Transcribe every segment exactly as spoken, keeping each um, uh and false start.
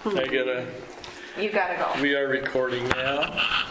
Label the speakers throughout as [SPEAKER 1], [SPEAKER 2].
[SPEAKER 1] I gotta.
[SPEAKER 2] You gotta go.
[SPEAKER 1] We are recording now.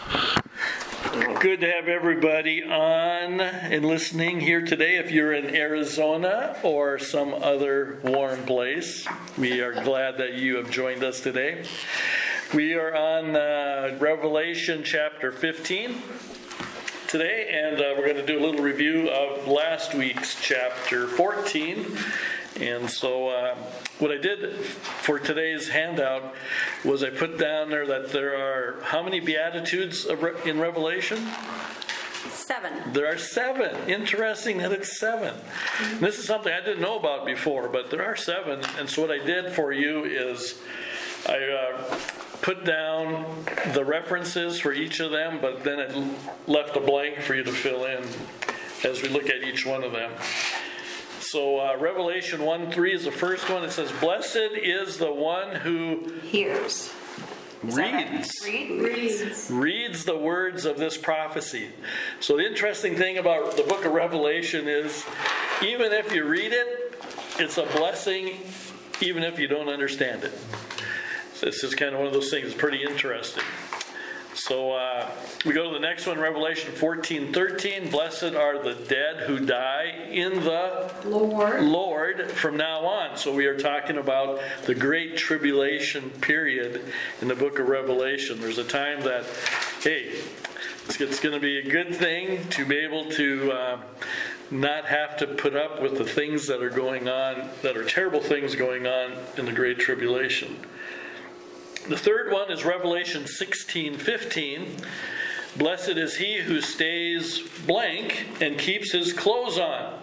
[SPEAKER 1] Good to have everybody on and listening here today. If you're in Arizona or some other warm place, we are glad that you have joined us today. We are on uh, Revelation chapter fifteen today, and uh, we're going to do a little review of last week's chapter fourteen. And so uh, what I did for today's handout was I put down there that there are how many Beatitudes of Re- in Revelation?
[SPEAKER 2] Seven.
[SPEAKER 1] There are seven. Interesting that it's seven. Mm-hmm. This is something I didn't know about before, but there are seven. And so what I did for you is I uh, put down the references for each of them, but then it left a blank for you to fill in as we look at each one of them. So uh, Revelation one three is the first one. It says, "Blessed is the one who
[SPEAKER 2] hears,
[SPEAKER 1] reads,
[SPEAKER 2] Read? reads,
[SPEAKER 1] reads the words of this prophecy." So the interesting thing about the book of Revelation is, even if you read it, it's a blessing, even if you don't understand it. So this is kind of one of those things that's pretty interesting. So uh, we go to the next one, Revelation fourteen thirteen. "Blessed are the dead who die in the
[SPEAKER 3] Lord.
[SPEAKER 1] Lord from now on." So we are talking about the great tribulation period in the book of Revelation. There's a time that, hey, it's, it's going to be a good thing to be able to uh, not have to put up with the things that are going on, that are terrible things going on in the great tribulation. The third one is Revelation sixteen fifteen. "Blessed is he who stays blank and keeps his clothes on."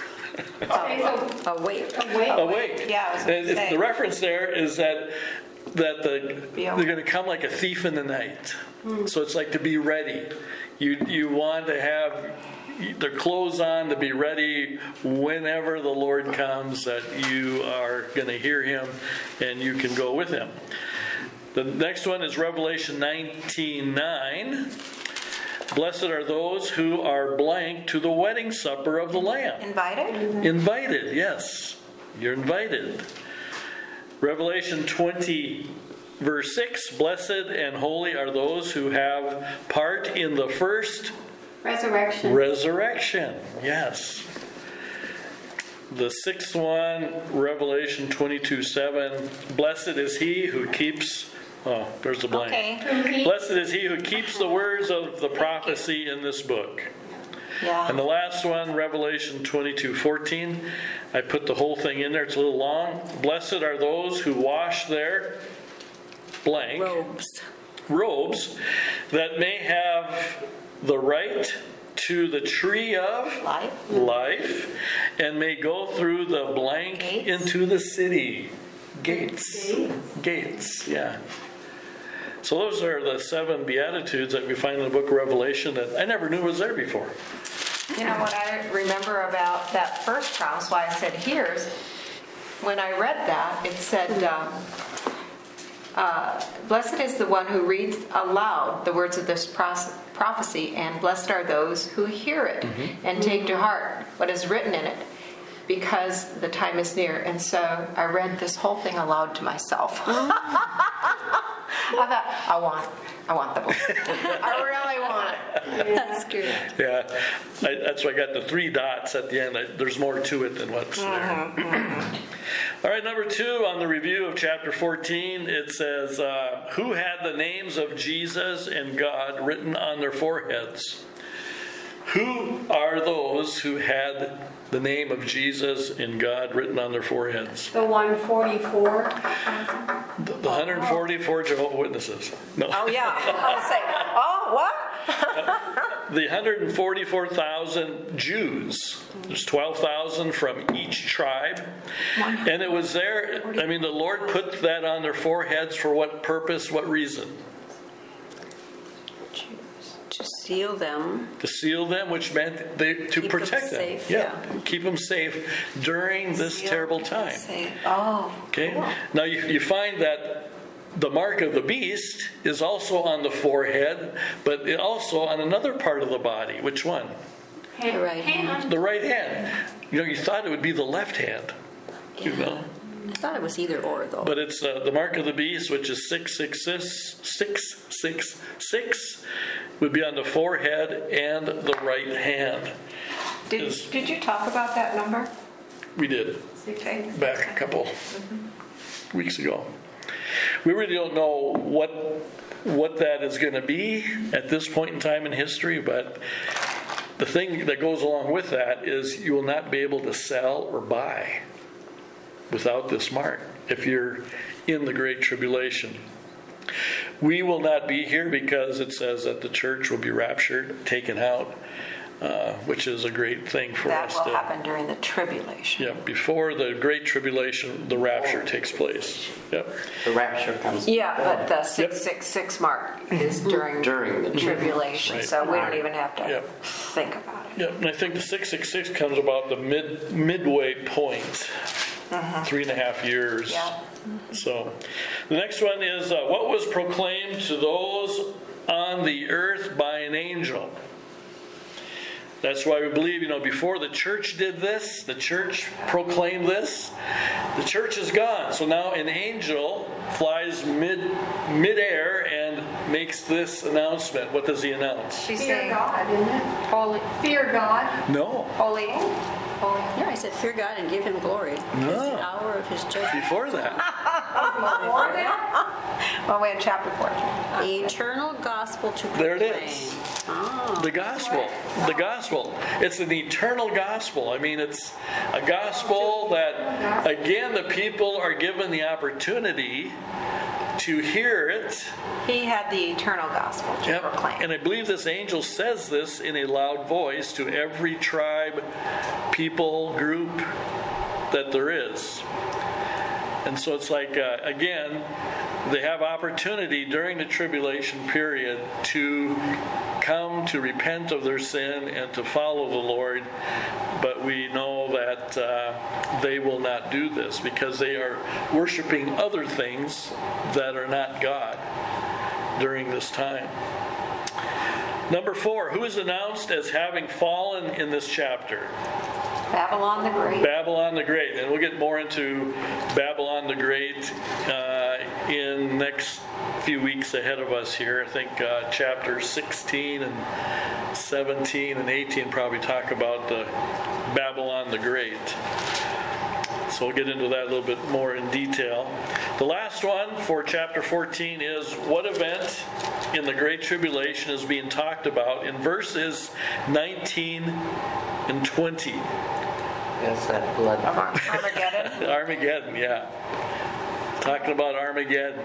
[SPEAKER 2] Oh, awake.
[SPEAKER 3] Awake.
[SPEAKER 1] Awake.
[SPEAKER 2] Yeah, I was
[SPEAKER 1] And
[SPEAKER 2] gonna say.
[SPEAKER 1] the reference there is that that the
[SPEAKER 2] Be
[SPEAKER 1] they're
[SPEAKER 2] awake.
[SPEAKER 1] going to come like a thief in the night. So it's like to be ready. You you want to have their clothes on to be ready whenever the Lord comes, that you are going to hear him and you can go with him. The next one is Revelation nineteen nine. "Blessed are those who are blank to the wedding supper of the Lamb."
[SPEAKER 2] Invited?
[SPEAKER 1] Invited, yes. You're invited. Revelation twenty, verse six. "Blessed and holy are those who have part in the first
[SPEAKER 3] Resurrection.
[SPEAKER 1] resurrection." Yes. The sixth one, Revelation twenty-two seven. "Blessed is he who keeps..." Oh, there's a blank.
[SPEAKER 2] Okay.
[SPEAKER 1] "Blessed is he who keeps the words of the prophecy in this book."
[SPEAKER 2] Yeah.
[SPEAKER 1] And the last one, Revelation twenty-two fourteen. I put the whole thing in there. It's a little long. "Blessed are those who wash their blank
[SPEAKER 2] Robes.
[SPEAKER 1] robes, that may have the right to the tree of
[SPEAKER 2] Life.
[SPEAKER 1] life, and may go through the blank
[SPEAKER 2] Gates?
[SPEAKER 1] into the city." Gates.
[SPEAKER 3] Gates.
[SPEAKER 1] Gates, yeah. So those are the seven Beatitudes that we find in the book of Revelation that I never knew was there before.
[SPEAKER 2] You know what I remember about that first promise, why I said hears, when I read that, it said, um, uh, "Blessed is the one who reads aloud the words of this pros- prophecy, and blessed are those who hear it
[SPEAKER 1] Mm-hmm.
[SPEAKER 2] and take to heart what is written in it, because the time is near." And so I read this whole thing aloud to myself. I thought, I want, I want the book. I really want it. That's good.
[SPEAKER 1] Yeah, I, that's why I got the three dots at the end. I, there's more to it than what's there. All right, number two on the review of chapter fourteen, it says, uh, "Who had the names of Jesus and God written on their foreheads?" Who are those who had the name of Jesus and God written on their foreheads?
[SPEAKER 3] The one forty-four.
[SPEAKER 1] The, the one hundred forty-four Jehovah's Witnesses. No.
[SPEAKER 2] Oh, yeah. I was saying, oh, what?
[SPEAKER 1] The one hundred forty-four thousand Jews. There's twelve thousand from each tribe. And it was there, I mean, the Lord put that on their foreheads for what purpose, what reason?
[SPEAKER 4] To seal them.
[SPEAKER 1] To seal them, which meant they, to
[SPEAKER 4] Keep
[SPEAKER 1] protect
[SPEAKER 4] them
[SPEAKER 1] them.
[SPEAKER 4] safe,
[SPEAKER 1] Yeah,
[SPEAKER 4] yeah.
[SPEAKER 1] keep them safe during this
[SPEAKER 4] Seal,
[SPEAKER 1] terrible
[SPEAKER 4] keep them
[SPEAKER 1] time.
[SPEAKER 4] safe. Oh,
[SPEAKER 1] Okay.
[SPEAKER 4] cool.
[SPEAKER 1] Now you, you find that the mark of the beast is also on the forehead, but it also on another part of the body. Which one?
[SPEAKER 3] Hand,
[SPEAKER 4] The right hand.
[SPEAKER 1] The right hand. You know, you thought it would be the left hand. You
[SPEAKER 4] Yeah.
[SPEAKER 1] know,
[SPEAKER 4] I thought it was either or, though.
[SPEAKER 1] But it's uh, the mark of the beast, which is six six six, six six six, would be on the forehead and the right hand.
[SPEAKER 2] Did,
[SPEAKER 1] Is-
[SPEAKER 2] did you talk about that number?
[SPEAKER 1] We did
[SPEAKER 2] Okay.
[SPEAKER 1] back a couple weeks ago. We really don't know what what that is going to be at this point in time in history, but the thing that goes along with that is you will not be able to sell or buy without this mark if you're in the Great Tribulation. We will not be here because it says that the church will be raptured, taken out, uh, which is a great thing for
[SPEAKER 2] That
[SPEAKER 1] us
[SPEAKER 2] will
[SPEAKER 1] to.
[SPEAKER 2] happen during the tribulation.
[SPEAKER 1] Yeah, before the Great Tribulation, the rapture takes place. Yep.
[SPEAKER 5] The rapture comes.
[SPEAKER 2] Yeah, but the
[SPEAKER 1] Yep.
[SPEAKER 2] six six six mark is during
[SPEAKER 5] During the
[SPEAKER 2] tribulation,
[SPEAKER 1] Right.
[SPEAKER 2] so we don't even have to
[SPEAKER 1] Yep.
[SPEAKER 2] think about it.
[SPEAKER 1] Yep, and I think the six six six comes about the mid midway point, three and a half years.
[SPEAKER 2] Yeah.
[SPEAKER 1] So, the next one is uh, what was proclaimed to those on the earth by an angel. That's why we believe, you know, before the church did this, the church proclaimed this, the church is gone. So now an angel flies mid midair and makes this announcement. What does he announce?
[SPEAKER 2] She's
[SPEAKER 3] Fear
[SPEAKER 2] saying,
[SPEAKER 3] God, isn't it?
[SPEAKER 2] holy,
[SPEAKER 3] Fear God.
[SPEAKER 1] No.
[SPEAKER 2] holy, holy.
[SPEAKER 4] Yeah, I said, fear God and give him glory.
[SPEAKER 1] No.
[SPEAKER 4] It's the hour of his judgment.
[SPEAKER 1] Before that.
[SPEAKER 2] Well, we're in chapter fourteen.
[SPEAKER 4] The eternal gospel to proclaim.
[SPEAKER 1] There it is.
[SPEAKER 4] Oh.
[SPEAKER 1] The gospel. The gospel. It's an eternal gospel. I mean, it's a gospel that, again, the people are given the opportunity to hear it.
[SPEAKER 2] He had the eternal gospel to
[SPEAKER 1] Yep.
[SPEAKER 2] proclaim.
[SPEAKER 1] And I believe this angel says this in a loud voice to every tribe, people, group that there is. And so it's like, uh, again, they have opportunity during the tribulation period to come to repent of their sin and to follow the Lord. But we know that uh, they will not do this because they are worshiping other things that are not God during this time. Number four, who is announced as having fallen in this chapter?
[SPEAKER 2] Babylon the Great.
[SPEAKER 1] Babylon the Great. And we'll get more into Babylon the Great uh, in next few weeks ahead of us here. I think uh, chapters sixteen and seventeen and eighteen probably talk about the Babylon the Great. So we'll get into that a little bit more in detail. The last one for chapter fourteen is what event in the Great Tribulation is being talked about in verses nineteen and twenty.
[SPEAKER 5] That's that blood.
[SPEAKER 2] Armageddon.
[SPEAKER 1] Armageddon, yeah. Talking about Armageddon.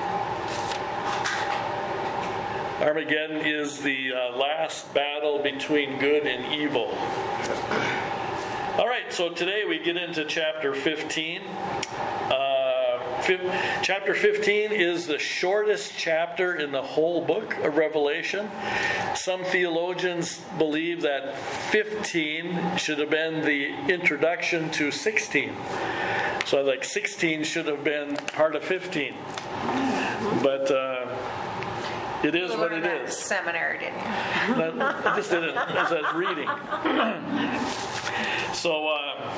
[SPEAKER 1] Armageddon is the uh, last battle between good and evil. All right, so today we get into chapter fifteen. Uh, fif- chapter fifteen is the shortest chapter in the whole book of Revelation. Some theologians believe that fifteen should have been the introduction to sixteen. So like sixteen should have been part of fifteen. But uh, it is what it
[SPEAKER 2] Learned that in
[SPEAKER 1] is.
[SPEAKER 2] Seminary, didn't you?
[SPEAKER 1] I just did it as I was reading. So uh,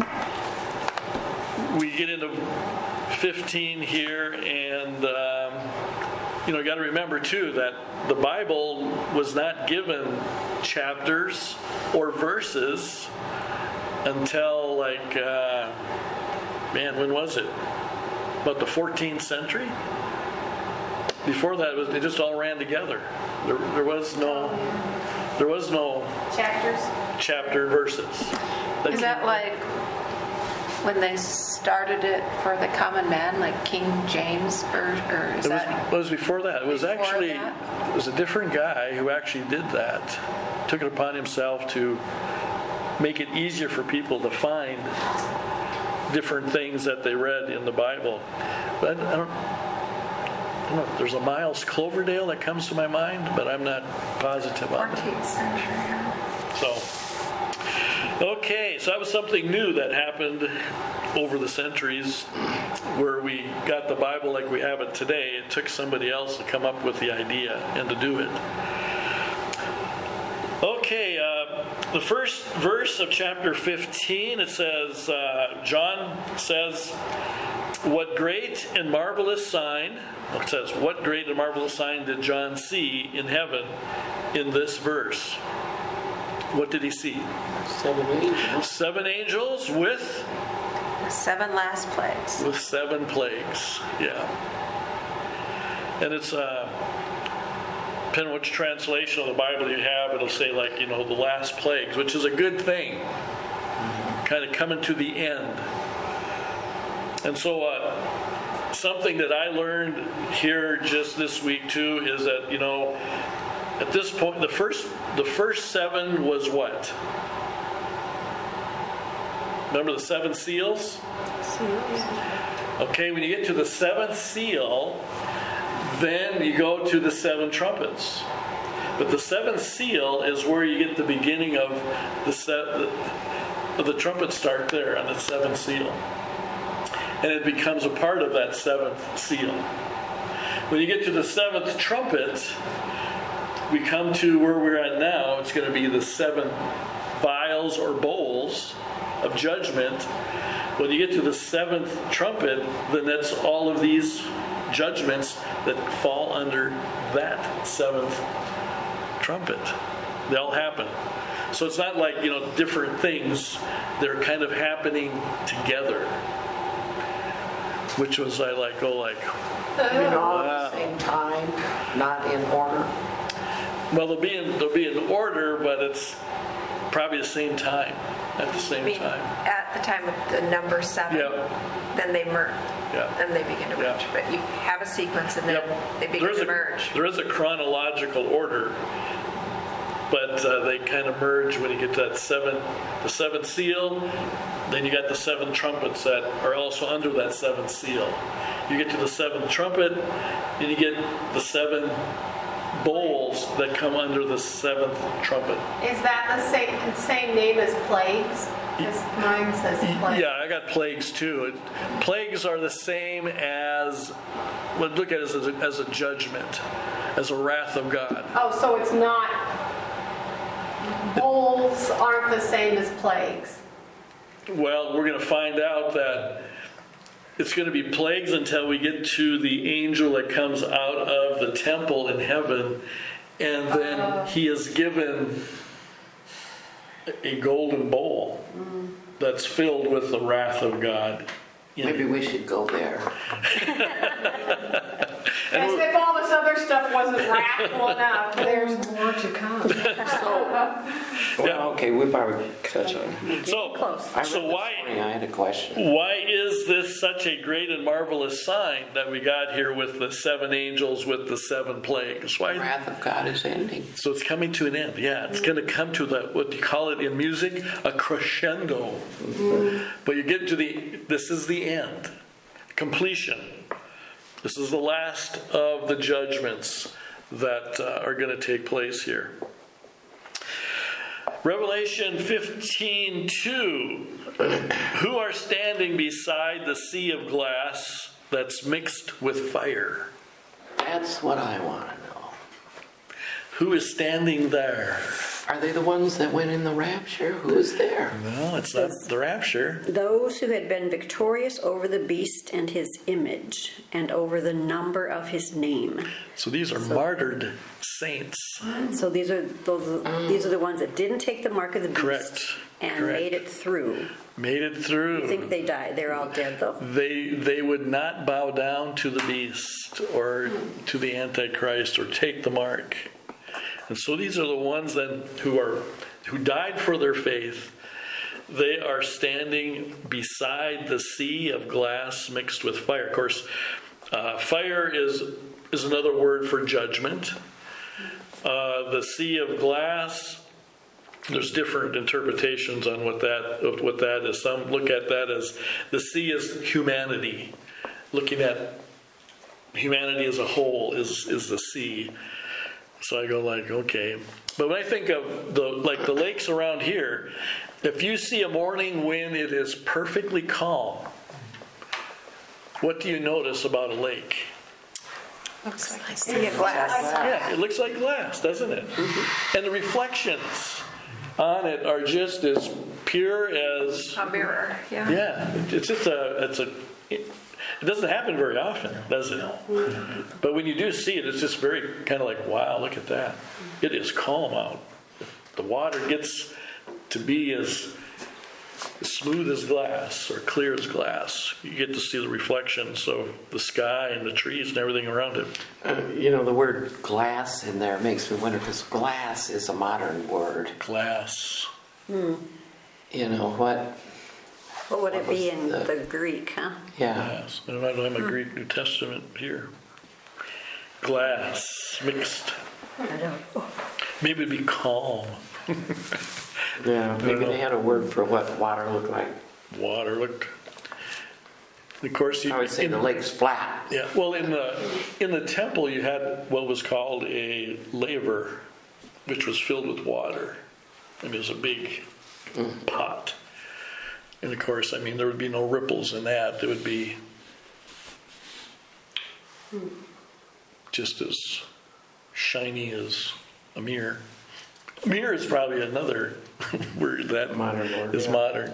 [SPEAKER 1] we get into fifteen here, and um, you know, you got to remember too that the Bible was not given chapters or verses until like uh, man, when was it? About the fourteenth century. Before that, it, was, it just all ran together. There, there was no, there was no
[SPEAKER 3] Chapters.
[SPEAKER 1] chapter and verses.
[SPEAKER 2] Is that like when they started it for the common man, like King James version, or is
[SPEAKER 1] It was,
[SPEAKER 2] that?
[SPEAKER 1] it was before that. It was
[SPEAKER 2] Before
[SPEAKER 1] actually,
[SPEAKER 2] that?
[SPEAKER 1] it was a different guy who actually did that. Took it upon himself to make it easier for people to find different things that they read in the Bible. But I don't, I don't know, there's a Miles Cloverdale that comes to my mind, but I'm not positive on that.
[SPEAKER 2] fourteenth century.
[SPEAKER 1] So, okay, so that was something new that happened over the centuries where we got the Bible like we have it today. It took somebody else to come up with the idea and to do it. Okay, uh, the first verse of chapter fifteen, it says, uh, John says, what great and marvelous sign, it says, what great and marvelous sign did John see in heaven in this verse? What did he see?
[SPEAKER 5] Seven angels.
[SPEAKER 1] Seven angels with,
[SPEAKER 2] The seven last plagues.
[SPEAKER 1] with seven plagues. Yeah. And it's, uh, depending on which translation of the Bible you have, it'll say like, you know, the last plagues, which is a good thing. Kind of coming to the end. And so uh, something that I learned here just this week too is that, you know, at this point, the first the first seven was what? Remember the seven seals? Okay, when you get to the seventh seal, then you go to the seven trumpets. But the seventh seal is where you get the beginning of the se- the, the trumpet start there on the seventh seal. And it becomes a part of that seventh seal. When you get to the seventh trumpet, we come to where we're at now. It's going to be the seven vials or bowls of judgment. When you get to the seventh trumpet, then that's all of these judgments that fall under that seventh trumpet. They all happen. So it's not like, you know, different things. They're kind of happening together. Which was I like, oh, like,
[SPEAKER 6] You know, all
[SPEAKER 1] Wow.
[SPEAKER 6] at the same time, not in order.
[SPEAKER 1] well, they'll be in they'll be in order, but it's probably the same time at the
[SPEAKER 2] I
[SPEAKER 1] same
[SPEAKER 2] mean,
[SPEAKER 1] time.
[SPEAKER 2] at the time of the number seven,
[SPEAKER 1] Yeah.
[SPEAKER 2] then they merge.
[SPEAKER 1] Yeah.
[SPEAKER 2] Then they begin to merge.
[SPEAKER 1] Yeah.
[SPEAKER 2] But you have a sequence and then
[SPEAKER 1] Yep.
[SPEAKER 2] they begin
[SPEAKER 1] There's
[SPEAKER 2] to
[SPEAKER 1] a,
[SPEAKER 2] merge.
[SPEAKER 1] There is a chronological order, but uh, they kind of merge when you get to that seven, the seventh seal. Then you got the seven trumpets that are also under that seventh seal. You get to the seventh trumpet, and you get the seven bowls that come under the seventh trumpet.
[SPEAKER 3] Is that the same, same name as plagues? Because mine says plague.
[SPEAKER 1] Yeah, I got plagues too. It, plagues are the same as, well, look at it as a, as a judgment, as a wrath of God.
[SPEAKER 3] Oh, so it's not, bowls aren't the same as plagues.
[SPEAKER 1] Well, we're going to find out that it's going to be plagues until we get to the angel that comes out of the temple in heaven, and then
[SPEAKER 3] Uh.
[SPEAKER 1] he is given a golden bowl that's filled with the wrath of God. in
[SPEAKER 6] Maybe
[SPEAKER 1] it.
[SPEAKER 6] we should go there.
[SPEAKER 3] As if all this other stuff wasn't wrathful enough. There's
[SPEAKER 6] more to come. So,
[SPEAKER 1] Yeah.
[SPEAKER 5] Well, okay, we probably touch on.
[SPEAKER 1] So,
[SPEAKER 4] Close.
[SPEAKER 5] I read
[SPEAKER 1] so
[SPEAKER 5] this
[SPEAKER 1] why?
[SPEAKER 5] morning, I had a question.
[SPEAKER 1] Why is this such a great and marvelous sign that we got here with the seven angels with the seven plagues?
[SPEAKER 6] The
[SPEAKER 1] Why?
[SPEAKER 6] wrath of God is ending.
[SPEAKER 1] So it's coming to an end. Yeah, it's going to come to the, what do you call it in music? A crescendo. But you get to the, this is the end. Completion. This is the last of the judgments that uh, are going to take place here. Revelation fifteen two. Who are standing beside the sea of glass that's mixed with fire?
[SPEAKER 6] That's what I want to know.
[SPEAKER 1] Who is standing there?
[SPEAKER 6] Are they the ones that went in the rapture? Who is there?
[SPEAKER 1] No, it's not the rapture.
[SPEAKER 4] Those who had been victorious over the beast and his image, and over the number of his name.
[SPEAKER 1] So these are martyred saints.
[SPEAKER 4] So these are those, these are the ones that didn't take the mark of the beast
[SPEAKER 1] Correct.
[SPEAKER 4] and
[SPEAKER 1] Correct.
[SPEAKER 4] made it through.
[SPEAKER 1] Made it
[SPEAKER 4] I
[SPEAKER 1] through.
[SPEAKER 4] think they died. They're all dead though.
[SPEAKER 1] They they would not bow down to the beast or to the Antichrist or take the mark. And so these are the ones then who are who died for their faith. They are standing beside the sea of glass mixed with fire. Of course, uh, fire is is another word for judgment. Uh, the sea of glass. There's different interpretations on what that of what that is. Some look at that as the sea is humanity. Looking at humanity as a whole is is the sea. So I go like, okay. But when I think of the like the lakes around here, if you see a morning when it is perfectly calm, what do you notice about a lake?
[SPEAKER 2] Looks like sea of glass.
[SPEAKER 1] Yeah, it looks like glass, doesn't it? And the reflections on it are just as pure as,
[SPEAKER 2] A mirror, yeah.
[SPEAKER 1] yeah, it's just a, it's a, it, it doesn't happen very often, does it? But when you do see it, it's just very kind of like, wow, look at that. It is calm out. The water gets to be as smooth as glass or clear as glass. You get to see the reflections of the sky and the trees and everything around it.
[SPEAKER 6] Uh, you know, the word glass in there makes me wonder, because glass is a modern word.
[SPEAKER 1] Glass.
[SPEAKER 6] You know, what?
[SPEAKER 4] What would it
[SPEAKER 6] What
[SPEAKER 4] be
[SPEAKER 6] was
[SPEAKER 4] in
[SPEAKER 6] the-
[SPEAKER 4] the Greek, huh?
[SPEAKER 6] Yeah.
[SPEAKER 1] Glass. I don't have my Greek New Testament here. Glass mixed.
[SPEAKER 4] I don't know.
[SPEAKER 1] Maybe it'd be calm.
[SPEAKER 6] Yeah, maybe they had a word for what water looked like.
[SPEAKER 1] Water looked. Of course, you.
[SPEAKER 6] I would say
[SPEAKER 1] in-
[SPEAKER 6] the lake's flat.
[SPEAKER 1] Yeah. Well, in the in the temple, you had what was called a laver, which was filled with water. I mean, it was a big pot. And of course, I mean, there would be no ripples in that. It would be just as shiny as a mirror. Mirror is probably another word that
[SPEAKER 6] Modern word,
[SPEAKER 1] is
[SPEAKER 6] yeah.
[SPEAKER 1] modern.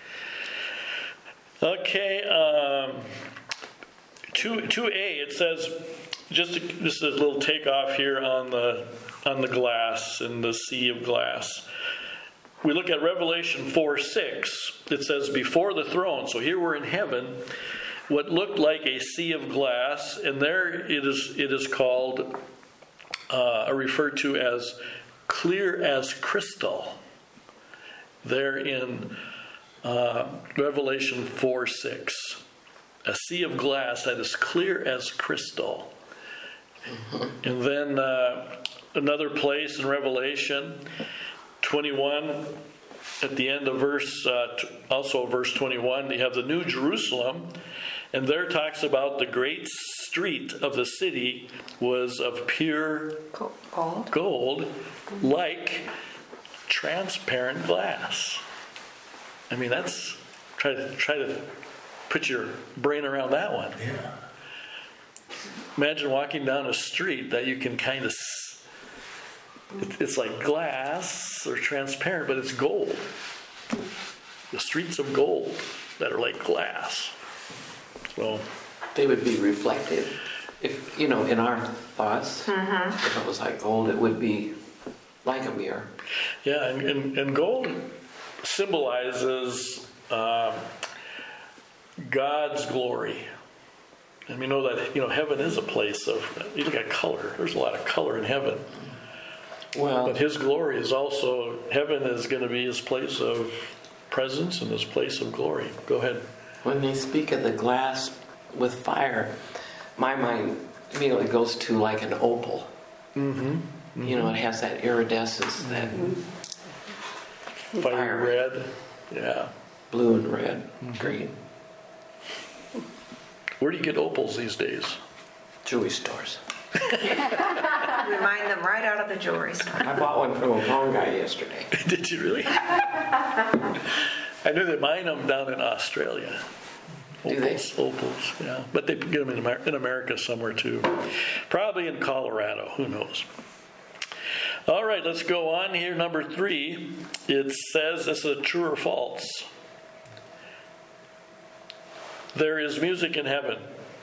[SPEAKER 1] Okay, um, two two A. It says just this is a little takeoff here on the on the glass and the sea of glass. We look at Revelation four six. It says before the throne. So here we're in heaven. What looked like a sea of glass, and there it is. It is called uh, or referred to as clear as crystal. There in uh, Revelation four six, a sea of glass that is clear as crystal. Mm-hmm. And then uh, another place in Revelation twenty-one, at the end of verse, uh, t- also verse twenty-one, you have the New Jerusalem, and there talks about the great street of the city was of pure
[SPEAKER 2] Gold.
[SPEAKER 1] gold, like transparent glass. I mean, that's try to try to put your brain around that one.
[SPEAKER 7] Yeah.
[SPEAKER 1] Imagine walking down a street that you can kind of. It's like glass or transparent, but it's gold. The streets of gold that are like glass. So
[SPEAKER 6] They would be reflective. If, you know, in our thoughts, if it was like gold, it would be like a mirror.
[SPEAKER 1] yeah, and, and, and gold symbolizes um, God's glory. And we know that, you know, heaven is a place of, you look at color, there's a lot of color in heaven.
[SPEAKER 6] Well,
[SPEAKER 1] But his glory is also, heaven is going to be his place of presence and his place of glory. Go ahead.
[SPEAKER 6] when they speak of the glass with fire, my mind immediately goes to like an opal. Mm-hmm. You know, it has that iridescence, that
[SPEAKER 1] Fire red. Yeah.
[SPEAKER 6] blue and red, green.
[SPEAKER 1] Where do you get opals these days?
[SPEAKER 6] Jewelry stores.
[SPEAKER 2] Remind them right out of the jewelry store.
[SPEAKER 6] I bought one from a pawn guy yesterday.
[SPEAKER 1] Did you really? I knew they mine them down in Australia.
[SPEAKER 6] Do they?
[SPEAKER 1] Opals, opals, yeah. But they get them in America, in America somewhere too. Probably in Colorado, who knows. All right, let's go on here. Number three, it says, this is a true or false. There is music in heaven.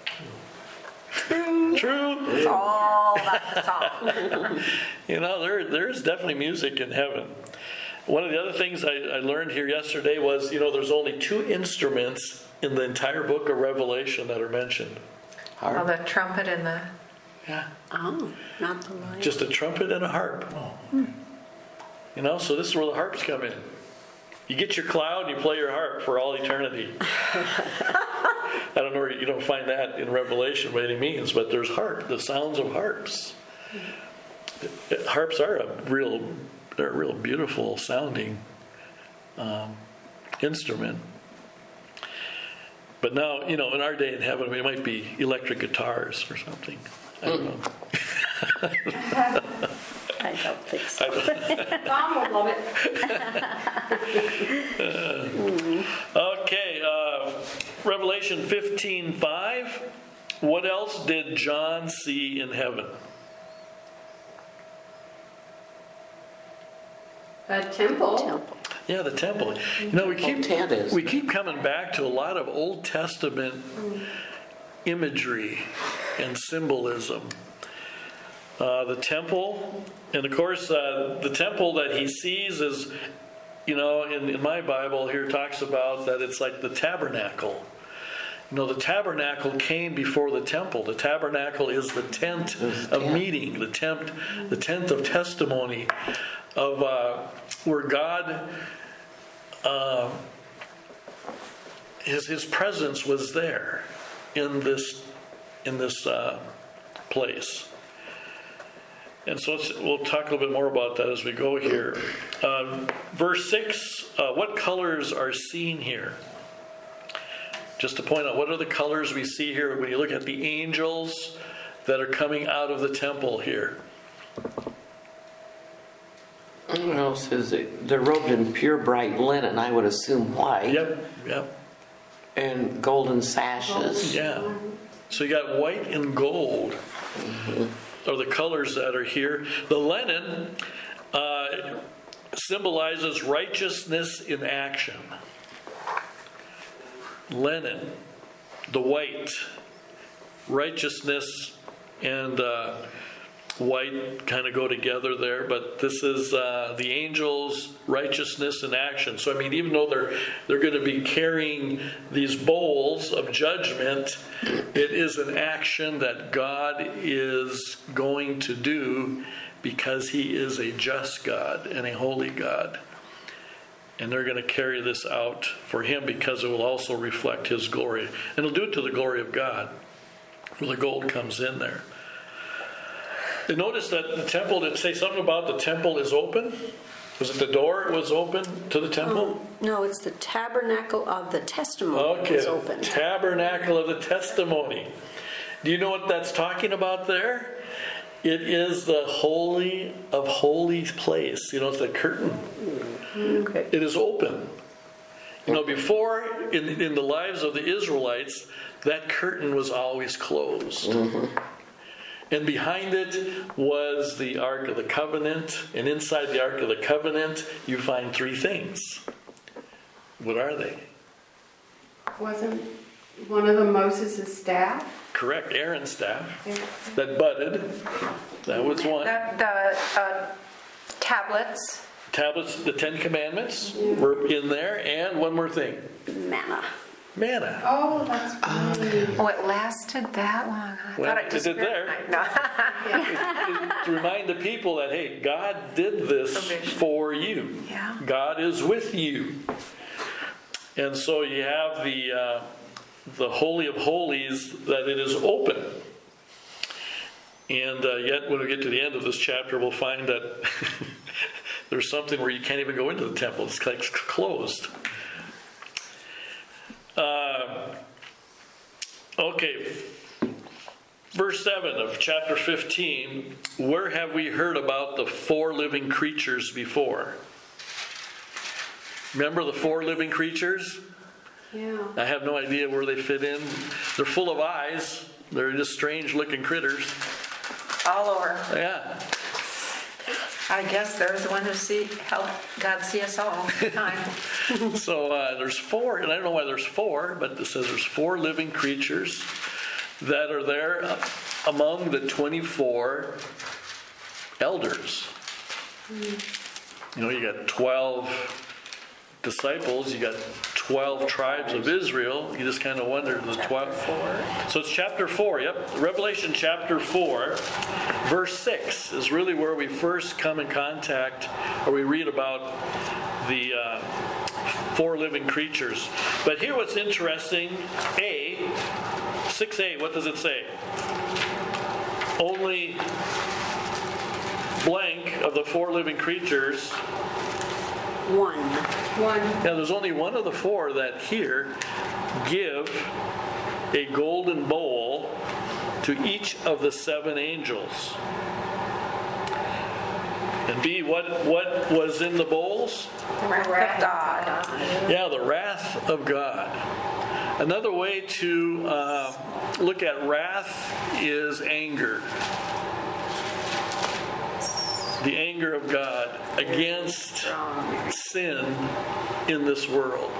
[SPEAKER 1] True.
[SPEAKER 2] It's all about the song.
[SPEAKER 1] You know, there there is definitely music in heaven. One of the other things I, I learned here yesterday was, you know, there's only two instruments in the entire book of Revelation that are mentioned.
[SPEAKER 2] Well, the trumpet and the,
[SPEAKER 1] Yeah.
[SPEAKER 4] Oh, not the lion.
[SPEAKER 1] Just a trumpet and a harp. You know, so this is where the harps come in. You get your cloud and you play your harp for all eternity. I don't know, you don't find that in Revelation by any means, but there's harp, the sounds of harps. Harps are a real, they're a real beautiful sounding um, instrument. But now, you know, in our day in heaven, it might be electric guitars or something. I don't know.
[SPEAKER 4] I don't think so.
[SPEAKER 1] I don't,
[SPEAKER 3] Tom will love it.
[SPEAKER 1] okay, uh, Revelation fifteen five. What else did John see in heaven?
[SPEAKER 3] A temple.
[SPEAKER 4] Temple.
[SPEAKER 1] Yeah, the temple. You know, we keep
[SPEAKER 6] tent is.
[SPEAKER 1] we keep coming back to a lot of Old Testament imagery and symbolism. Uh, the temple, and of course, uh, the temple that he sees is, you know, in, in my Bible here talks about that it's like the tabernacle. You know, the tabernacle came before the temple. The tabernacle is the tent of meeting, the tent, the tent of testimony, of uh, where God, uh, his his presence was there in this in this uh, place. And so it's, we'll talk a little bit more about that as we go here. Uh, verse six, uh, what colors are seen here? Just to point out, what are the colors we see here when you look at the angels that are coming out of the temple here?
[SPEAKER 6] I don't know, it says that they're robed in pure bright linen, I would assume white.
[SPEAKER 1] Yep, yep,
[SPEAKER 6] And golden sashes.
[SPEAKER 1] yeah. So you got white and gold are the colors that are here. The linen uh, symbolizes righteousness in action. Linen, the white, righteousness and uh, white kind of go together there, but this is uh, the angels' righteousness in action. So I mean, even though they're they're going to be carrying these bowls of judgment, it is an action that God is going to do because He is a just God and a holy God. And they're going to carry this out for Him because it will also reflect His glory. And it'll do it to the glory of God, where the gold comes in there. You notice that the temple, did it say something about the temple is open? Was it the door was open to the temple?
[SPEAKER 4] Oh, no, it's the tabernacle of the testimony
[SPEAKER 1] Okay,
[SPEAKER 4] is open.
[SPEAKER 1] tabernacle of the testimony. Do you know what that's talking about there? It is the holy of holies place. You know, it's the curtain.
[SPEAKER 4] Okay.
[SPEAKER 1] It is open. You know, before, in, in the lives of the Israelites, that curtain was always closed. Mm-hmm. And behind it was the Ark of the Covenant. And inside the Ark of the Covenant, you find three things. What are they?
[SPEAKER 3] Wasn't one of them Moses' staff?
[SPEAKER 1] Correct, Aaron's staff that budded. That was one.
[SPEAKER 2] The, the uh, tablets.
[SPEAKER 1] Tablets, the Ten Commandments were in there. And one more thing.
[SPEAKER 4] Manna.
[SPEAKER 1] Manna.
[SPEAKER 3] Oh, that's funny.
[SPEAKER 2] Oh, it lasted that long. I
[SPEAKER 1] Well,
[SPEAKER 2] thought it
[SPEAKER 1] it
[SPEAKER 2] just
[SPEAKER 1] did there.
[SPEAKER 2] No.
[SPEAKER 1] To remind the people that, hey, God did this
[SPEAKER 2] Provision.
[SPEAKER 1] for you.
[SPEAKER 2] Yeah.
[SPEAKER 1] God is with you. And so you have the uh, the Holy of Holies, that it is open. And uh, yet when we get to the end of this chapter, we'll find that there's something where you can't even go into the temple. It's like closed. Uh, okay. Verse seven of chapter fifteen, where have we heard about the four living creatures before? Remember the four living creatures?
[SPEAKER 3] Yeah.
[SPEAKER 1] I have no idea where they fit in. They're full of eyes. They're just strange looking critters.
[SPEAKER 2] All over.
[SPEAKER 1] Yeah.
[SPEAKER 2] I guess there's the one who see help God see us all the time.
[SPEAKER 1] So uh, there's four, and I don't know why there's four, but it says there's four living creatures that are there among the twenty-four elders. You know, you got twelve disciples, you got twelve tribes of Israel. You just kind of wonder the twelve. So it's chapter four, yep. Revelation chapter four, verse six is really where we first come in contact, or we read about the uh, four living creatures. But here what's interesting, A, six A, what does it say? Only blank of the four living creatures.
[SPEAKER 4] One.
[SPEAKER 3] One.
[SPEAKER 1] Now, there's only one of the four that here give a golden bowl to each of the seven angels. And B, what, what was in the bowls?
[SPEAKER 2] The wrath of God.
[SPEAKER 1] Yeah, the wrath of God. Another way to uh, look at wrath is anger. the anger of God against sin in this world.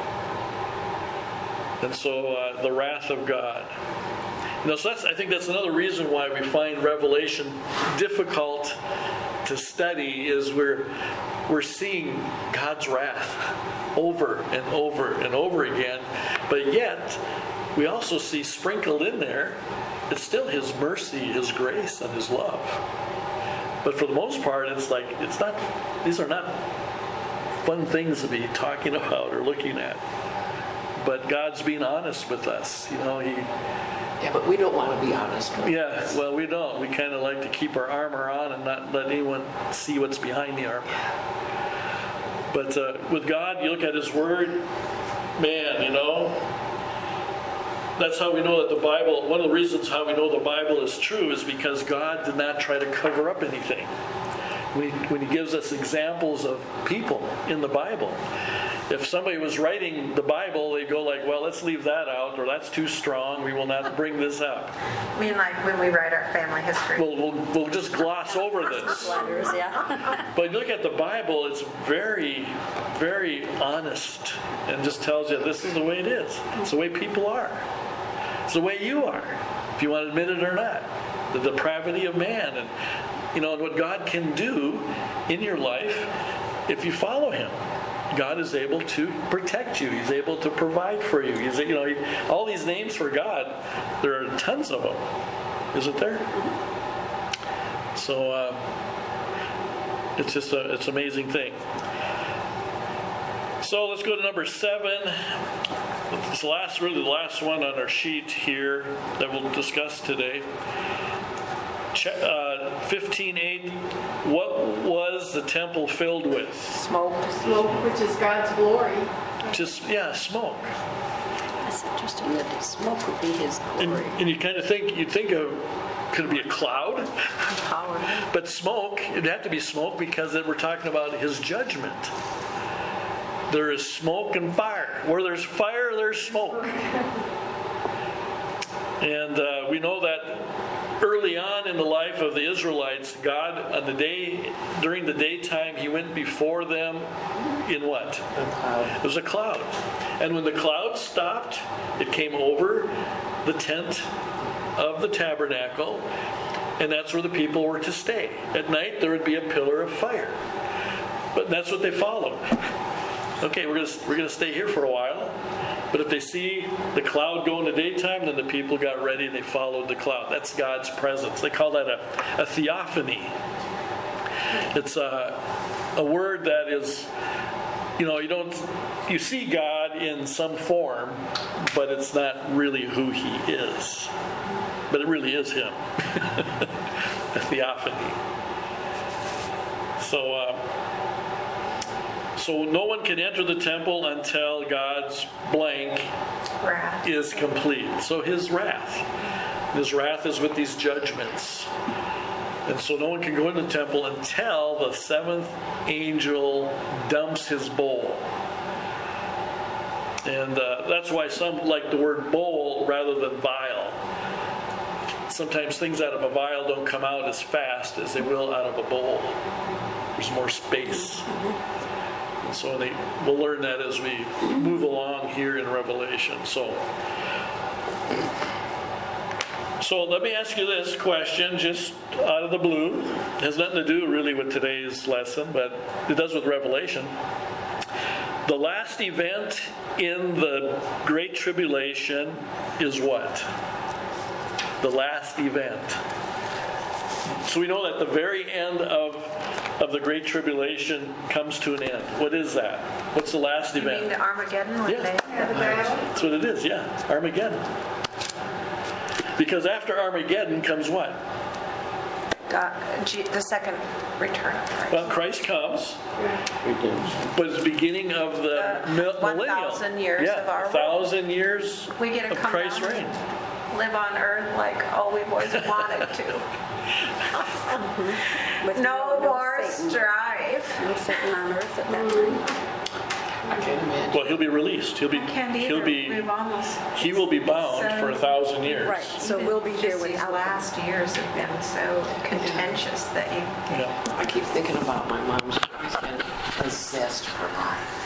[SPEAKER 1] And so uh, the wrath of God. You know, so that's, I think that's another reason why we find Revelation difficult to study, is we're, we're seeing God's wrath over and over and over again, but yet we also see sprinkled in there, it's still His mercy, His grace, and His love. But for the most part, it's like, it's not, these are not fun things to be talking about or looking at. But God's being honest with us. You know, He...
[SPEAKER 6] Yeah, but we don't want to be honest.
[SPEAKER 1] Yeah, well, we don't. We kind of like to keep our armor on and not let anyone see what's behind the armor. But uh, with God, you look at His Word, man, you know, that's how we know that the Bible, one of the reasons how we know the Bible is true is because God did not try to cover up anything. When He, when he gives us examples of people in the Bible, if somebody was writing the Bible, they'd go like, well, let's leave that out, or that's too strong, we will not bring this up.
[SPEAKER 3] I mean, like when we write our family history.
[SPEAKER 1] We'll, we'll, we'll just gloss over this.
[SPEAKER 4] Letters, yeah.
[SPEAKER 1] But you look at the Bible, it's very, very honest and just tells you this is the way it is. It's the way people are. It's the way you are, if you want to admit it or not. The depravity of man. And, you know, and what God can do in your life if you follow Him. God is able to protect you. He's able to provide for you. He's, you know, he, all these names for God, there are tons of them, isn't there? So uh, it's just a, it's an amazing thing. So let's go to number seven. It's the last, really the last one on our sheet here that we'll discuss today. Uh, fifteen eight, what was the temple filled with?
[SPEAKER 3] Smoke. Smoke, which is God's glory.
[SPEAKER 1] Just, yeah, smoke.
[SPEAKER 4] That's interesting that smoke would be His
[SPEAKER 1] And,
[SPEAKER 4] glory.
[SPEAKER 1] and you kind of think, you'd think of, could it be a cloud?
[SPEAKER 4] Power.
[SPEAKER 1] But smoke, it'd have to be smoke because we're talking about His judgment. There is smoke and fire. Where there's fire, there's smoke. And uh, we know that early on in the life of the Israelites, God, on the day, during the daytime, He went before them in what?
[SPEAKER 6] A cloud.
[SPEAKER 1] It was a cloud. And when the cloud stopped, it came over the tent of the tabernacle, and that's where the people were to stay. At night, there would be a pillar of fire. But that's what they followed. Okay, we're going to, we're going to stay here for a while. But if they see the cloud go in the daytime, then the people got ready and they followed the cloud. That's God's presence. They call that a, a theophany. It's a, a word that is, you know, you don't, you see God in some form, but it's not really who He is. But it really is Him. A theophany. So, uh, So no one can enter the temple until God's blank
[SPEAKER 3] Wrath.
[SPEAKER 1] is complete. So His wrath. His wrath is with these judgments. And so no one can go into the temple until the seventh angel dumps his bowl. And uh, that's why some like the word bowl rather than vial. Sometimes things out of a vial don't come out as fast as they will out of a bowl. There's more space. And so they, we'll learn that as we move along here in Revelation. So, so let me ask you this question, just out of the blue. It has nothing to do really with today's lesson, but it does with Revelation. The last event in the Great Tribulation is what? The last event. So we know that the very end of of the Great Tribulation comes to an end. What is that? What's the last
[SPEAKER 3] You
[SPEAKER 1] event?
[SPEAKER 3] mean the Armageddon? When
[SPEAKER 1] Yeah.
[SPEAKER 3] they have the battle?
[SPEAKER 1] That's what it is, yeah. Armageddon. Because after Armageddon comes what?
[SPEAKER 3] God, G- the second return of Christ.
[SPEAKER 1] Well, Christ comes,
[SPEAKER 5] Redemption.
[SPEAKER 1] but it's the beginning of the
[SPEAKER 3] The
[SPEAKER 1] mil-
[SPEAKER 3] one
[SPEAKER 1] millennial.
[SPEAKER 3] thousand years
[SPEAKER 1] yeah,
[SPEAKER 3] of our
[SPEAKER 1] a thousand years
[SPEAKER 3] We get to
[SPEAKER 1] of
[SPEAKER 3] come
[SPEAKER 1] Christ's
[SPEAKER 3] down
[SPEAKER 1] reign.
[SPEAKER 3] and live on earth like all we've always wanted to.
[SPEAKER 4] With
[SPEAKER 3] No more
[SPEAKER 4] Satan.
[SPEAKER 3] strife.
[SPEAKER 4] No Satan on earth at that time.
[SPEAKER 6] I can't imagine.
[SPEAKER 1] Well, he'll be released. He'll be,
[SPEAKER 3] Can't
[SPEAKER 1] he'll
[SPEAKER 3] either.
[SPEAKER 1] be,
[SPEAKER 3] We've almost.
[SPEAKER 1] he will be bound
[SPEAKER 3] So-
[SPEAKER 1] for a thousand years.
[SPEAKER 4] Right, so we'll be here
[SPEAKER 2] Just these
[SPEAKER 4] without them.
[SPEAKER 2] last years have been so contentious that you
[SPEAKER 1] Yeah.
[SPEAKER 6] I keep thinking about my mom. She's always been possessed for life.